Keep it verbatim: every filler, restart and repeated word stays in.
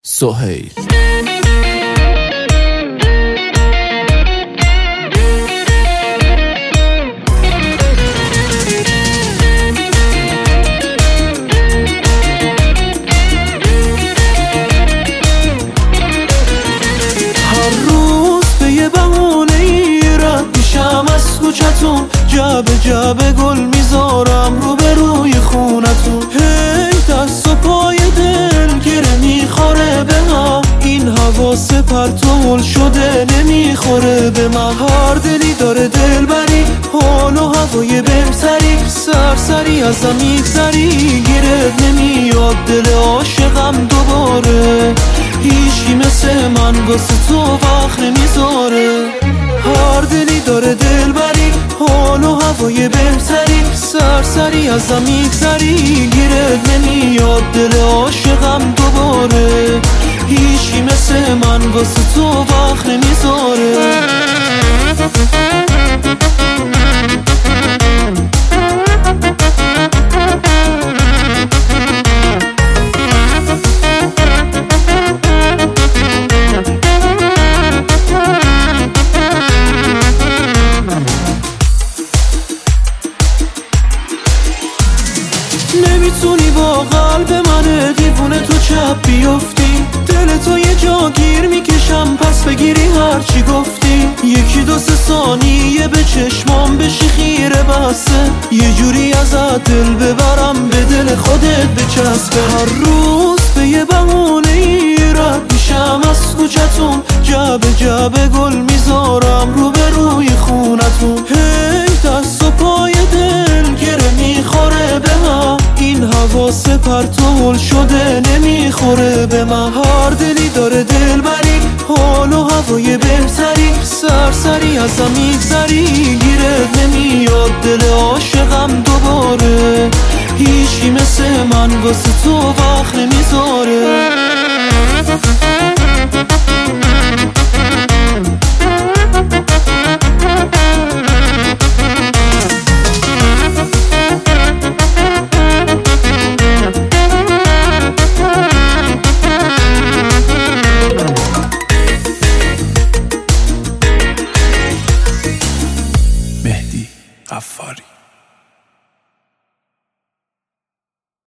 سهیل کوچتون جعبه جعبه گل میذارم رو به روی خونتون. هی دست و پای دل گره میخوره به من، این هوا سپرت و هل شده نمیخوره به من. هر دلی داره دل بری، حال و هوای بهتری، سرسری ازم میگذری، گیرت نمیاد دل عاشقم دوباره. هیچی مثل من واسه تو وقت نمیذاره. هر دلی داره دل بری، حال و هوای بهتری، سرسری ازم میگذری، گیرت نمیاد دل عاشقم دوباره. هیچی مثل من واسه تو وقت نمیذاره. نمیتونی با قلب من دیوونه تو چپ بیفتی، دل تو یه جا گیر میکشم پس بگیری هرچی گفتی. یکی دو سه ثانیه به چشمام بشی خیره بسه، یه جوری ازت دل ببرم به دل خودت بچسبه. هر روز به یه بهونه ای رد میشم از کوچتون، جعبه جعبه گل میذارم رو به روی خونتون. هی دست و پای دل گره میخوره به من، این هوا سپرت و هل شده نمیخوره به من. هر دلی داره دل بری، حال و هوای بهتری، سرسری ازم میگذری، گیرت نمیاد دل عاشقم دوباره. هیچی مثل من واسه تو وقت نمیذاره.